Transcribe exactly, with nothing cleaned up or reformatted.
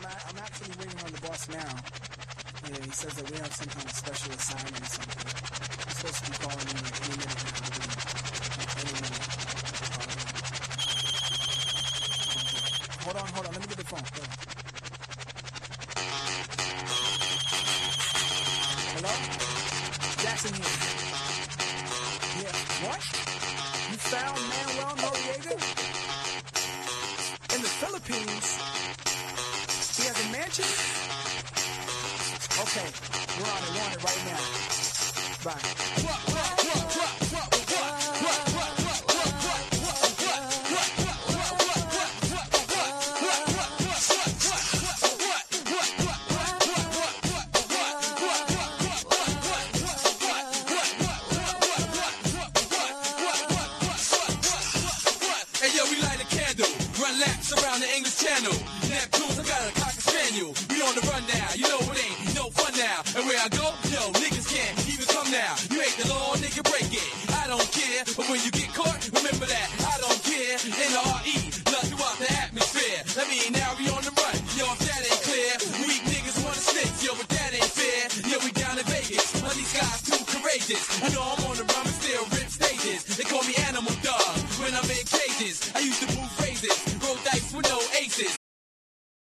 I'm actually waiting on the boss now. Yeah, he says that we have some kind of special assignment or something. I'm supposed to be calling him like any minute now. Any minute. Hold on, hold on. Let me get the phone. Hold on. Hello? Jackson here. Yeah. What? You found Manuel Noriega? In the Philippines? He has a mansion? Okay. We're on it. We're on it right now. Bye. What, what, what, what, what, what, what, what, what, what, what, around the English Channel. Neptunes, I got a cocker spaniel. We on the run now, you know it ain't no fun now. And where I go, yo, niggas can't even come now. You hate the law, nigga, break it. I don't care, but when you get caught, remember that. I don't care. N R E, love throughout the atmosphere. I mean, now we on the run. Yo, if that ain't clear, weak niggas wanna snitch. Yo, but that ain't fair. Yo, we down in Vegas. All these guys too courageous. I know I'm on the run, but still rip stages. They call me